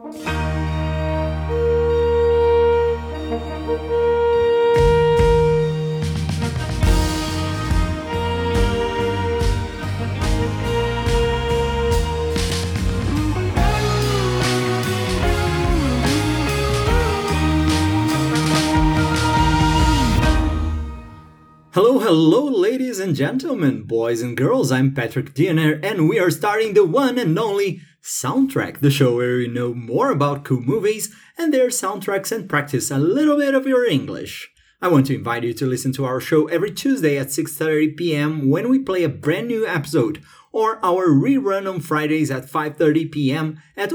Hello, ladies and gentlemen, boys and girls. I'm Patrick Diener, and we are starting the one and only Soundtrack, the show where we know more about cool movies and their soundtracks and practice a little bit of your English. I want to invite you to listen to our show every Tuesday at 6:30 p.m. when we play a brand new episode, or our rerun on Fridays at 5:30 p.m. at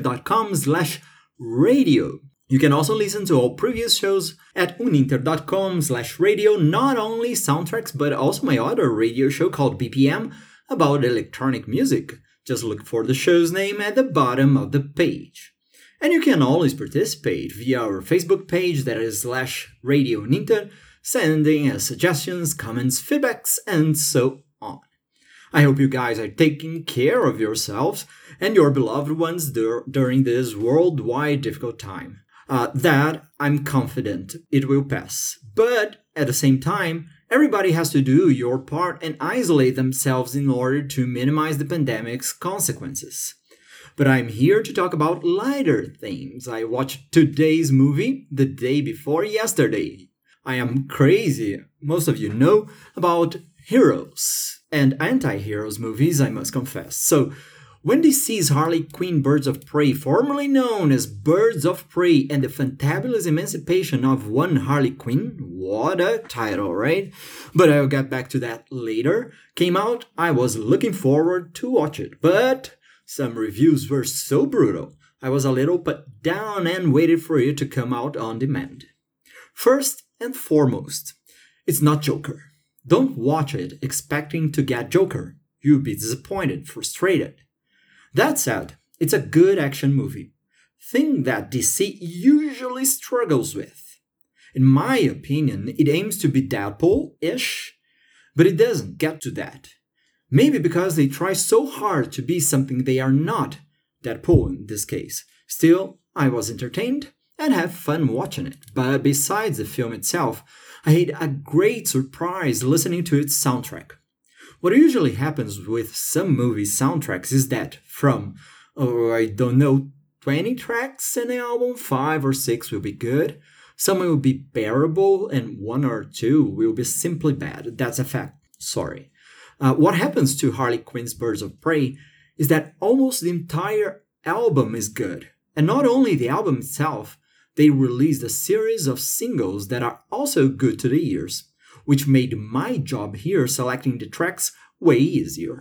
uninter.com/radio. You can also listen to all previous shows at uninter.com/radio, not only soundtracks, but also my other radio show called BPM about electronic music. Just look for the show's name at the bottom of the page. And you can always participate via our Facebook page, that is /Radio Uninter, sending us suggestions, comments, feedbacks, and so on. I hope you guys are taking care of yourselves and your beloved ones during this worldwide difficult time. That I'm confident it will pass. But at the same time, everybody has to do your part and isolate themselves in order to minimize the pandemic's consequences. But I'm here to talk about lighter themes. I watched today's movie the day before yesterday. I am crazy, most of you know, about heroes and anti-heroes movies, I must confess. So, when DC's Harley Quinn Birds of Prey, formerly known as Birds of Prey and the Fantabulous Emancipation of One Harley Quinn, what a title, right? But I'll get back to that later, came out, I was looking forward to watch it. But some reviews were so brutal, I was a little put down and waited for it to come out on demand. First and foremost, it's not Joker. Don't watch it expecting to get Joker. You'll be disappointed, frustrated. That said, it's a good action movie, thing that DC usually struggles with. In my opinion, it aims to be Deadpool-ish, but it doesn't get to that. Maybe because they try so hard to be something they are not, Deadpool in this case. Still, I was entertained and had fun watching it. But besides the film itself, I had a great surprise listening to its soundtrack. What usually happens with some movie soundtracks is that from, 20 tracks in the album, 5 or 6 will be good, some will be bearable, and 1 or 2 will be simply bad. That's a fact. Sorry. What happens to Harley Quinn's Birds of Prey is that almost the entire album is good. And not only the album itself, they released a series of singles that are also good to the ears, which made my job here selecting the tracks way easier.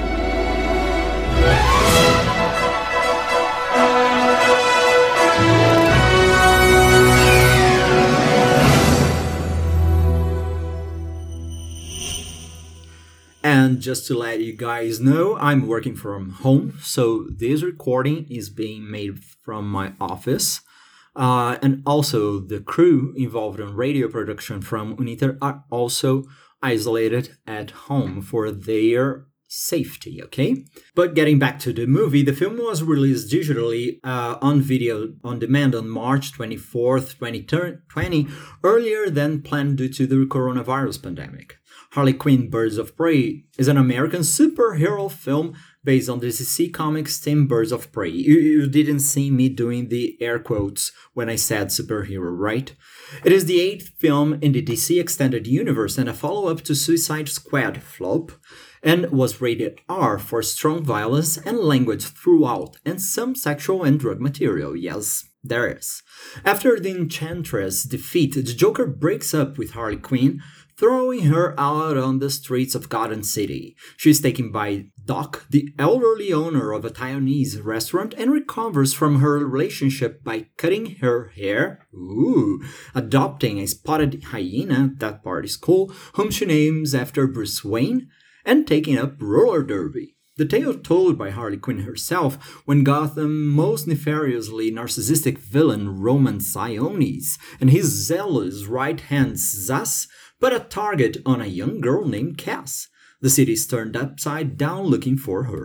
And just to let you guys know, I'm working from home, so this recording is being made from my office. And also the crew involved in radio production from Uninter are also isolated at home for their safety, okay? But getting back to the movie, the film was released digitally on video on demand on March 24th, 2020, earlier than planned due to the coronavirus pandemic. Harley Quinn Birds of Prey is an American superhero film based on the DC Comics team Birds of Prey. You didn't see me doing the air quotes when I said superhero, right? It is the 8th film in the DC Extended Universe and a follow-up to Suicide Squad flop, and was rated R for strong violence and language throughout, and some sexual and drug material, yes, there is. After the Enchantress defeat, the Joker breaks up with Harley Quinn, throwing her out on the streets of Gotham City. She is taken by Doc, the elderly owner of a Taiwanese restaurant, and recovers from her relationship by cutting her hair, adopting a spotted hyena, that part is cool, whom she names after Bruce Wayne, and taking up roller derby. The tale told by Harley Quinn herself when Gotham's most nefariously narcissistic villain Roman Sionis and his zealous right-hand Zsasz put a target on a young girl named Cass. The city is turned upside down looking for her.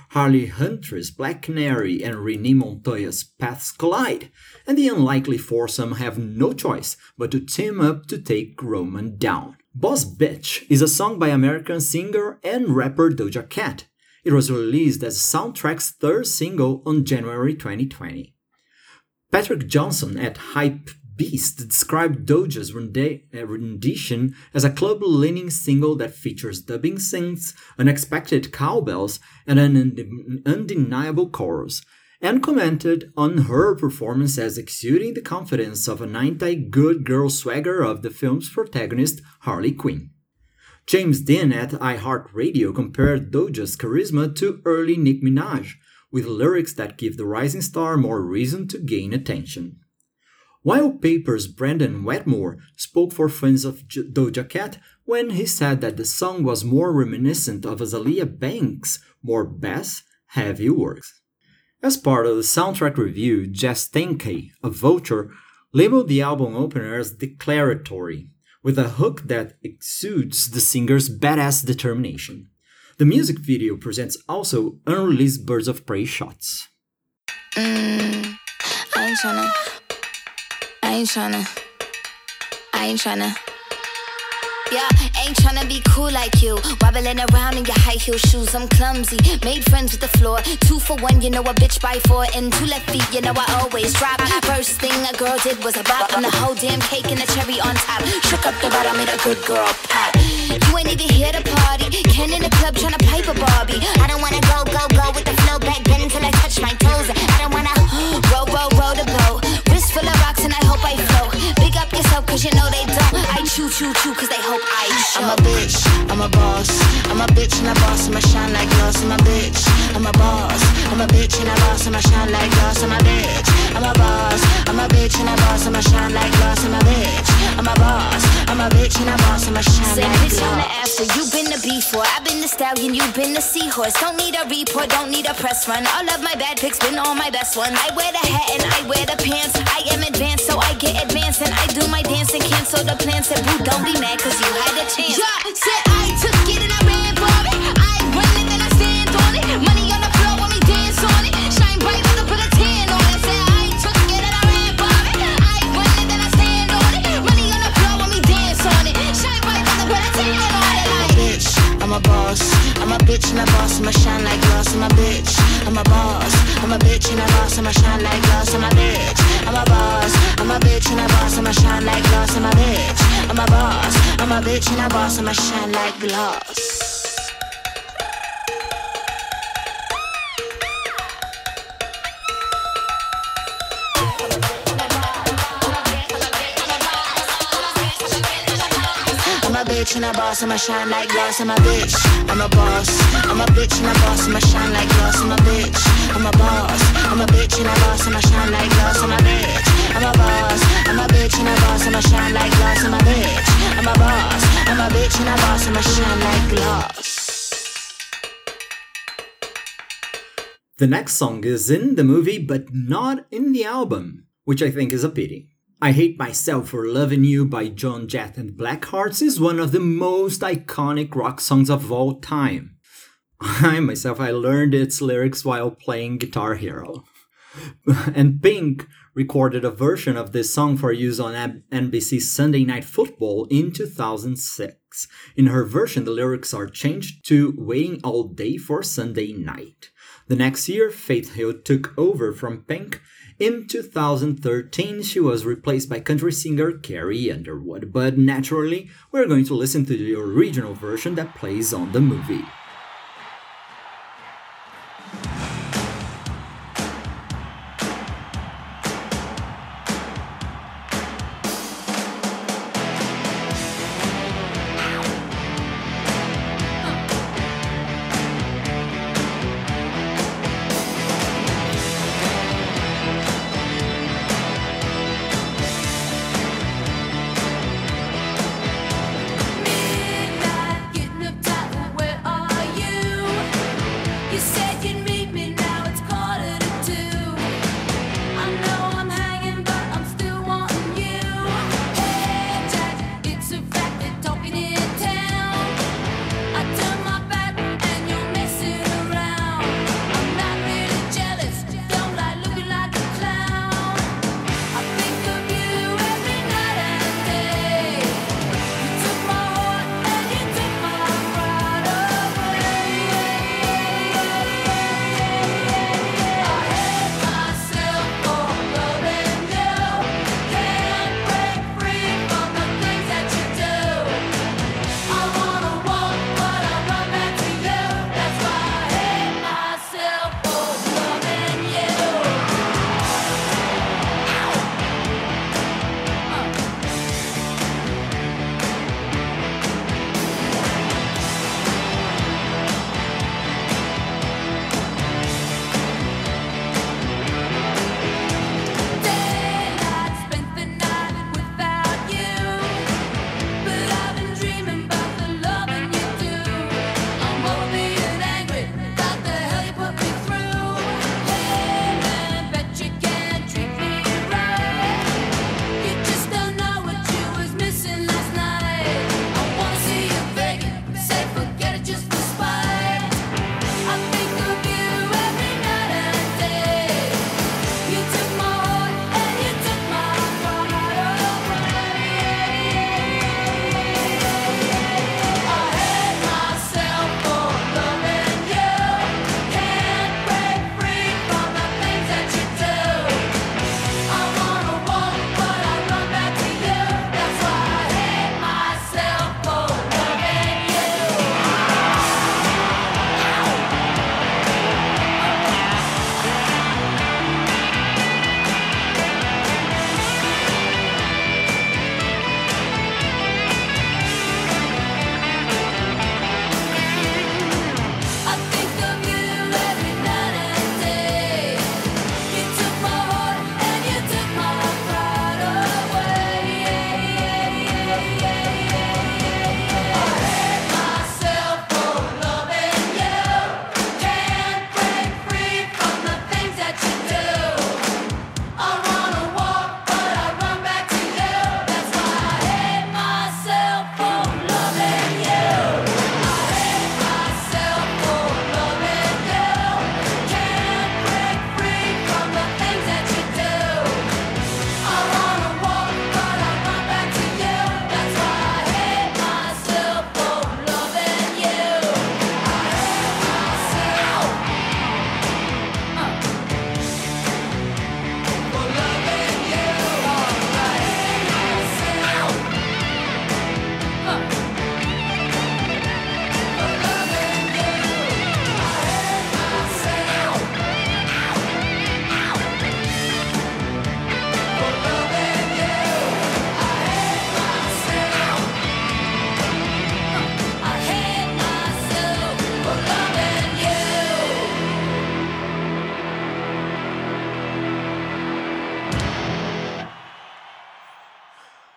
Harley Huntress, Black Canary, and Renee Montoya's paths collide, and the unlikely foursome have no choice but to team up to take Roman down. Boss Bitch is a song by American singer and rapper Doja Cat. It was released as Soundtrack's third single on January 2020. Patrick Johnson at Hype Beast described Doja's rendition as a club-leaning single that features dubbing synths, unexpected cowbells, and an undeniable chorus, and commented on her performance as exuding the confidence of an anti-good girl swagger of the film's protagonist, Harley Quinn. James Dean at iHeartRadio compared Doja's charisma to early Nicki Minaj, with lyrics that give the rising star more reason to gain attention. While Paper's Brandon Wetmore spoke for fans of Doja Cat when he said that the song was more reminiscent of Azealia Banks' more bass-heavy works. As part of the soundtrack review, Jess Teinkey of Vulture labeled the album opener as declaratory, with a hook that exudes the singer's badass determination. The music video presents also unreleased Birds of Prey shots. I ain't tryna. Yeah, ain't tryna be cool like you. Wobbling around in your high heel shoes, I'm clumsy. Made friends with the floor. 2 for 1, you know a bitch by 4. And 2 left feet, you know I always drop. First thing a girl did was a bop. I'm the whole damn cake and the cherry on top. Shook up the bottom, made a good girl pop. You ain't even here to party. Ken in the club tryna pipe a Barbie. I don't wanna go with the flow back then until I touch my toes. I don't wanna row the boat. Wrist full of rocks and I hope I float. Big up yourself cause you know they don't. I chew cause they hope I show. I'm a bitch, I'm a boss. I'm a bitch and a boss, I'ma shine like glass. I'm a bitch, I'm a boss. I'm a bitch and a boss, I'ma shine like glass. I'm a bitch, I'm a boss. I'm a bitch and a boss, I'ma shine like glass. I'm a bitch, I'm a boss. I'm a bitch and a boss, I'ma shine like glass. Bitch on the after, you been the before. I've been the stallion, you been the seahorse. Don't need a report, don't need a press run. All of my bad pics been all my best ones. I wear the hat and I wear the pants. I am advanced, so I get advanced. And I do my dance and cancel the plans. Said, boo, don't be mad cause you had a chance. Yeah, said I took it and I ran for it. I run it then I stand on it. Money on the floor when we dance on it. Shine bright when I put a tan on it. Said I took it and I ran for it. I run it then I stand on it. Money on the floor when we dance on it. Shine bright when I put a tan on it. I'm a bitch, I'm a boss. I'm a bitch and a boss, I'ma shine like glass. I'm a bitch, I'm a boss. I'm a bitch and a boss, I'ma shine like glass. I'm a bitch, I'm a boss. I'm a bitch and a boss, I'ma shine like glass. I'm a bitch, I'm a boss. I'm a bitch and a boss, I'ma shine like glass. I'm a bitch and a boss, I'ma shine like glass. I'm a bitch, I'm a boss. I'm a bitch and a boss, I'ma shine like glass. I'm a bitch, I'm a boss. I'm a bitch and a boss, I'ma shine like glass. I'm a bitch, I'm a boss. I'm a bitch and a boss, I'ma shine like glass. I'm a bitch, I'm a boss. I'm a bitch and a boss, I'ma shine like glass. The next song is in the movie but not in the album, which I think is a pity. I Hate Myself for Loving You by Joan Jett and Blackhearts is one of the most iconic rock songs of all time. I learned its lyrics while playing Guitar Hero. And Pink recorded a version of this song for use on NBC's Sunday Night Football in 2006. In her version, the lyrics are changed to Waiting All Day for Sunday Night. The next year, Faith Hill took over from Pink. In 2013, she was replaced by country singer Carrie Underwood, but naturally, we're going to listen to the original version that plays on the movie. Midnight, getting uptight, where are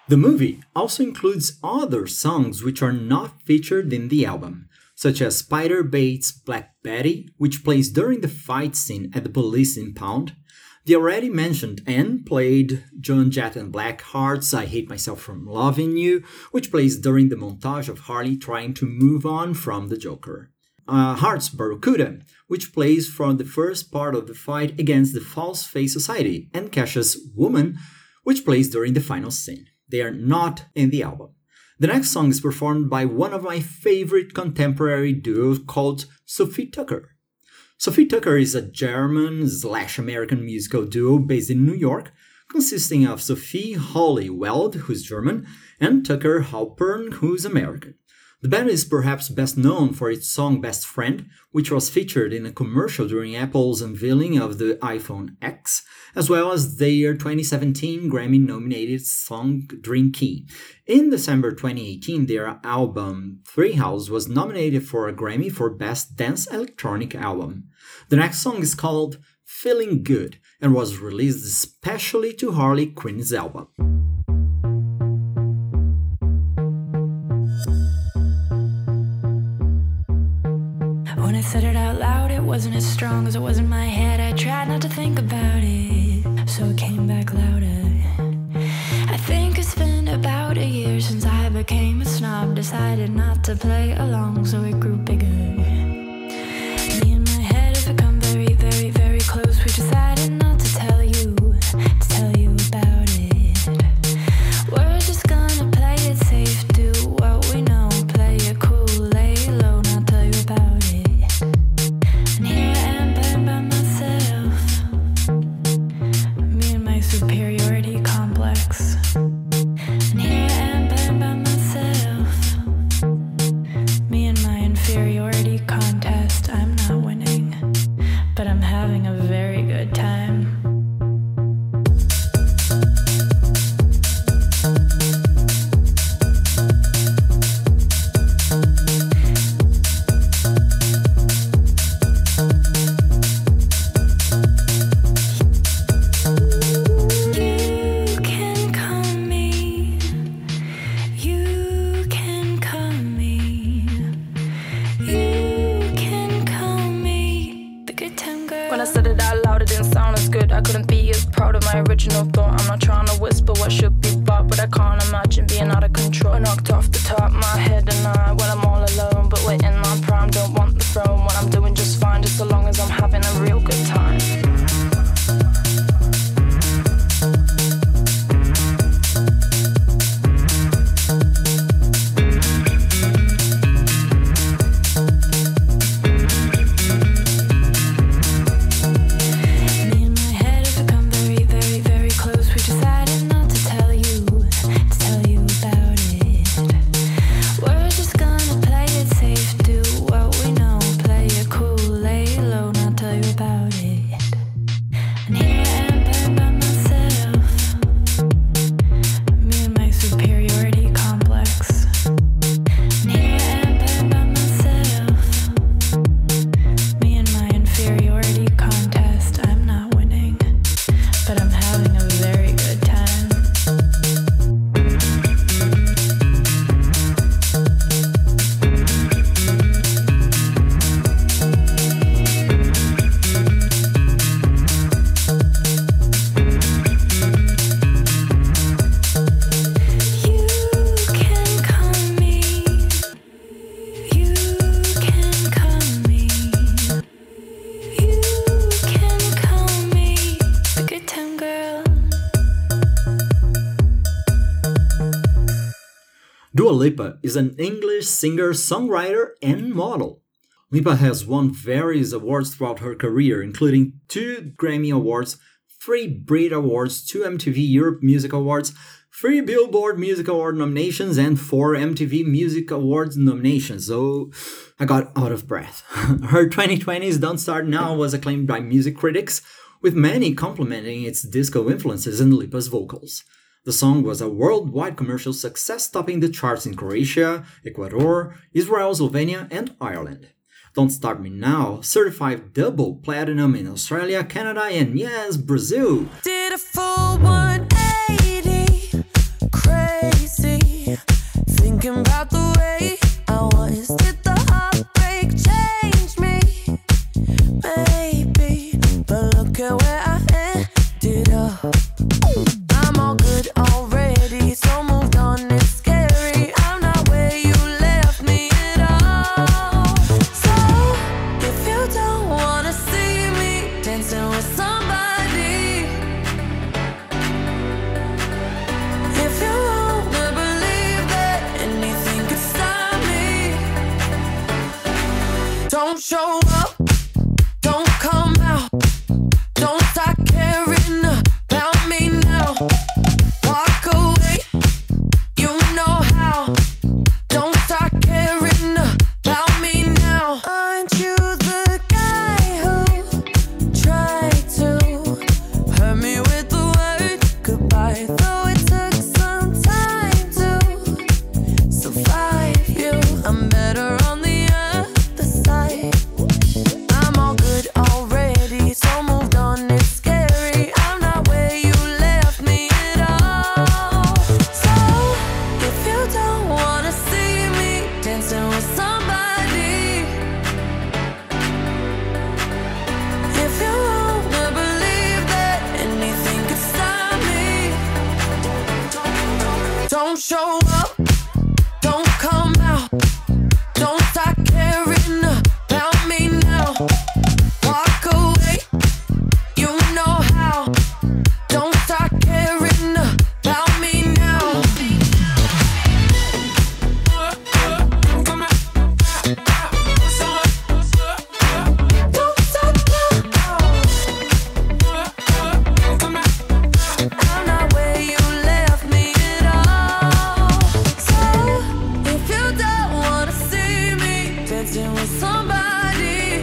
The movie also includes other songs which are not featured in the album, such as Spider Bait's Black Betty, which plays during the fight scene at the police impound, the already mentioned and played Joan Jett and Blackheart's I Hate Myself from Loving You, which plays during the montage of Harley trying to move on from the Joker. Heart's Barracuda, which plays from the first part of the fight against the False Face Society, and Kesha's Woman, which plays during the final scene. They are not in the album. The next song is performed by one of my favorite contemporary duos called Sophie Tucker. Sophie Tucker is a German/American musical duo based in New York, consisting of Sophie Hollyweld, who's German, and Tucker Halpern, who's American. The band is perhaps best known for its song Best Friend, which was featured in a commercial during Apple's unveiling of the iPhone X, as well as their 2017 Grammy-nominated song Dream Key. In December 2018, their album Three House was nominated for a Grammy for Best Dance Electronic Album. The next song is called Feeling Good and was released especially to Harley Quinn's album. When I said it out loud, it wasn't as strong as it was in my head. I tried not to think about it, so it came back louder. I think it's been about a year since I became a snob. Decided not to play along, so it grew bigger. Me and my head have become very, very, very close. We decided not to tell you about it. We're just gonna play it safe, do what we know, play it cool, lay low, not tell you about it. And here I am playing by myself, me and my superiority complex. And here I am playing by myself, me and my inferiority contest. I'm not winning, but I'm having a very good time. When I said it out loud, it didn't sound as good. I couldn't be as proud of my original thought. I'm not trying to whisper what should be bought, but I can't imagine being out of control. I knocked off the top of my head and when I'm all alone, but we're in my prime, don't want the throne. What I'm doing just fine, just so long as I'm having a real good time. Dua Lipa is an English singer, songwriter, and model. Lipa has won various awards throughout her career, including 2 Grammy Awards, 3 Brit Awards, 2 MTV Europe Music Awards, 3 Billboard Music Award nominations, and 4 MTV Music Awards nominations, so I got out of breath. Her 2020's Don't Start Now was acclaimed by music critics, with many complimenting its disco influences and Lipa's vocals. The song was a worldwide commercial success, topping the charts in Croatia, Ecuador, Israel, Slovenia, and Ireland. Don't Start Me Now certified double platinum in Australia, Canada, and yes, Brazil. Did a full 180, crazy. show up, don't come out, don't start caring about me now. Walk away, you know how. Don't start caring about me now. Don't start now. I'm not where you left me at all. So if you don't wanna see me dancing with somebody,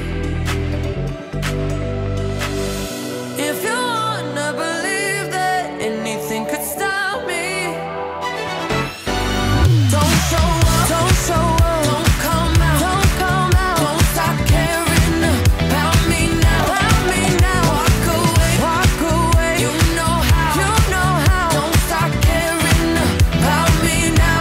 if you wanna believe that anything could stop me, don't show up, don't show up, don't come out, don't come out, don't stop caring about me now, walk away, you know how, don't stop caring about me now.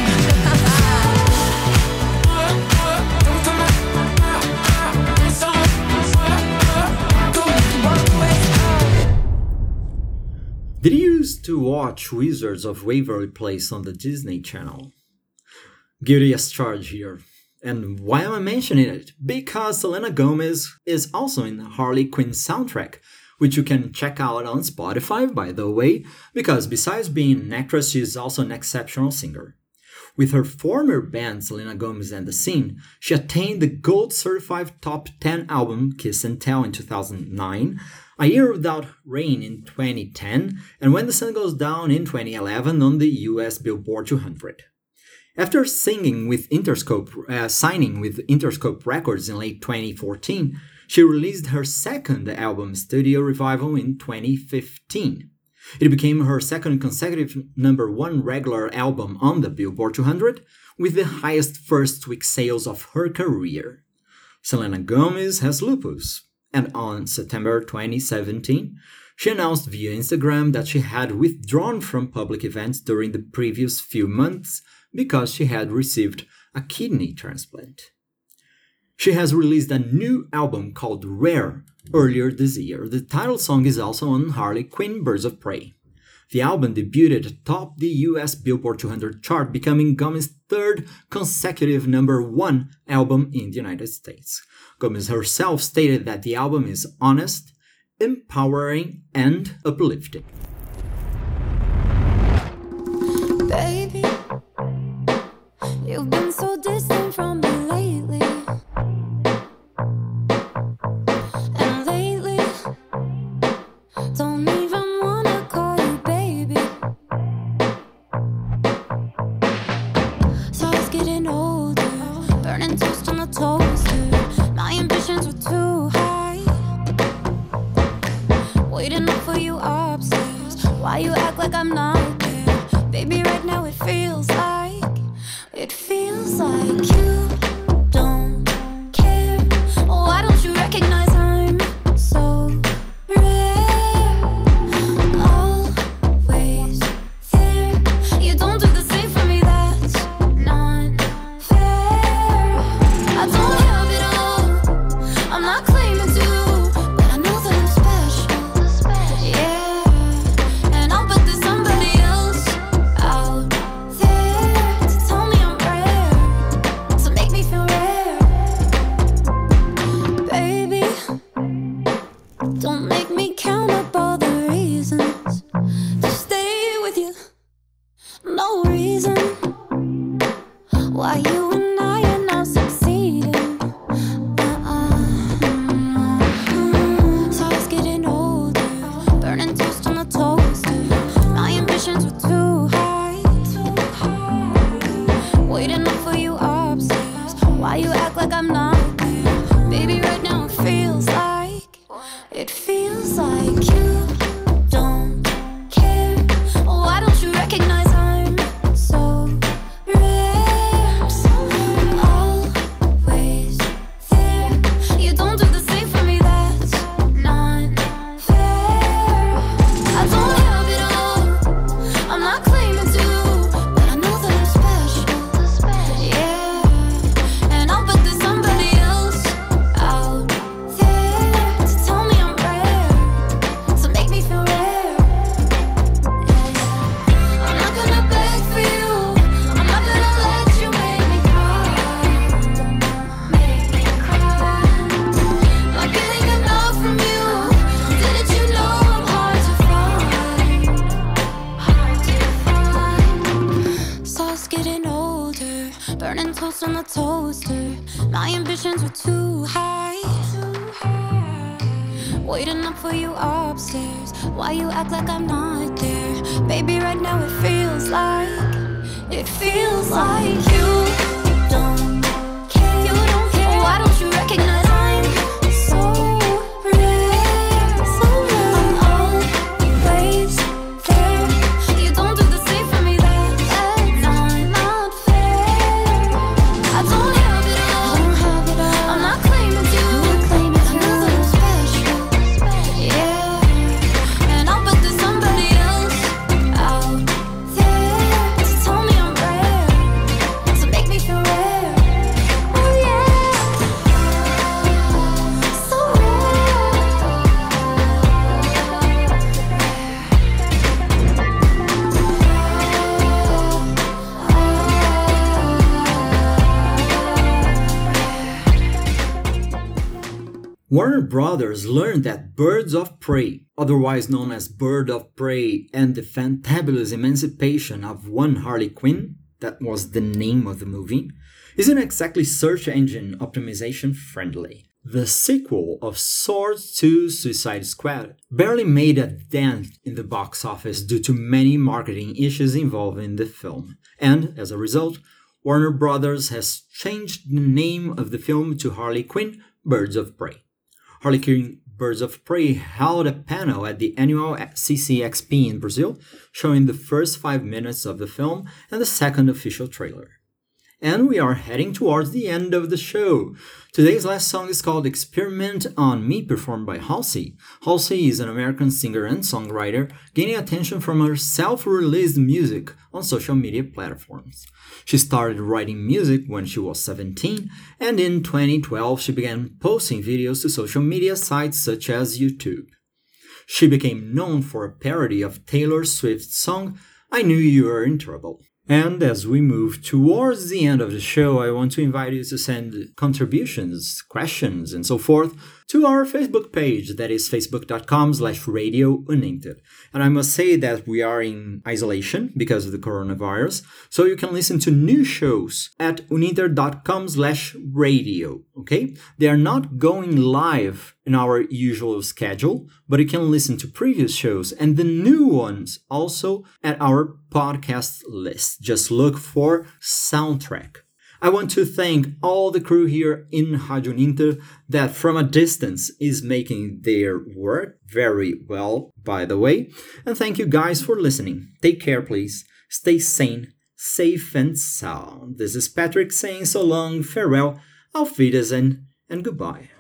Did you used to watch Wizards of Waverly Place on the Disney Channel? Guilty as charged here. And why am I mentioning it? Because Selena Gomez is also in Harley Quinn's soundtrack, which you can check out on Spotify, by the way, because besides being an actress, she is also an exceptional singer. With her former band, Selena Gomez and the Scene, she attained the Gold Certified Top 10 album Kiss and Tell in 2009, A Year Without Rain in 2010, and When the Sun Goes Down in 2011 on the US Billboard 200. After signing with Interscope Records in late 2014, she released her second album, Studio Revival, in 2015. It became her second consecutive #1 regular album on the Billboard 200, with the highest first-week sales of her career. Selena Gomez has lupus, and on September 2017, she announced via Instagram that she had withdrawn from public events during the previous few months because she had received a kidney transplant. She has released a new album called Rare earlier this year. The title song is also on Harley Quinn Birds of Prey. The album debuted atop the US Billboard 200 chart, becoming Gomez's third consecutive #1 album in the United States. Gomez herself stated that the album is honest, empowering, and uplifting. Baby, you've been so distant from me lately. And lately, don't even wanna call you baby. So I was getting older, burning toast on the toaster. My ambitions were too high, waiting up for you upstairs. Why you act like I'm not there? Baby, right now it feels like you don't care. Why don't you recognize I'm so rare? Always there. You don't do the same for me, that's not fair. I don't have it all, I'm not claiming to, but I know that I'm special. Yeah, and I'll bet there's somebody else out there to tell me I'm rare, to make toast on the toaster. My ambitions were too high. Waiting up for you upstairs. Why you act like I'm not there? Baby, right now it feels like you don't care. You don't care. Why don't you recognize I'm so rare, so rare? I'm always there. You don't do the same for me. That's not fair. I don't have it all. I'm not claiming you. You're so special. Yeah, and I'll bet there's somebody else out there to tell me I'm rare, to make me feel rare. Oh yeah, so Warner Brothers learned that Birds of Prey, otherwise known as Bird of Prey and the Fantabulous Emancipation of One Harley Quinn, that was the name of the movie, isn't exactly search engine optimization friendly. The sequel of Swords to Suicide Squad barely made a dent in the box office due to many marketing issues involving the film, and as a result, Warner Brothers has changed the name of the film to Harley Quinn Birds of Prey. Harley Quinn Birds of Prey held a panel at the annual CCXP in Brazil, showing the first 5 minutes of the film and the second official trailer. And we are heading towards the end of the show. Today's last song is called Experiment on Me, performed by Halsey. Halsey is an American singer and songwriter, gaining attention from her self-released music on social media platforms. She started writing music when she was 17, and in 2012 she began posting videos to social media sites such as YouTube. She became known for a parody of Taylor Swift's song, I Knew You Were in Trouble. And as we move towards the end of the show, I want to invite you to send contributions, questions, and so forth to our Facebook page, that is facebook.com/Radio Uninter. And I must say that we are in isolation because of the coronavirus, so you can listen to new shows at uninter.com/radio, okay? They are not going live in our usual schedule, but you can listen to previous shows and the new ones also at our podcast list. Just look for Soundtrack. I want to thank all the crew here in Rádio Uninter that from a distance is making their work very well, by the way. And thank you guys for listening. Take care, please. Stay sane, safe and sound. This is Patrick saying so long, farewell, auf Wiedersehen, and goodbye.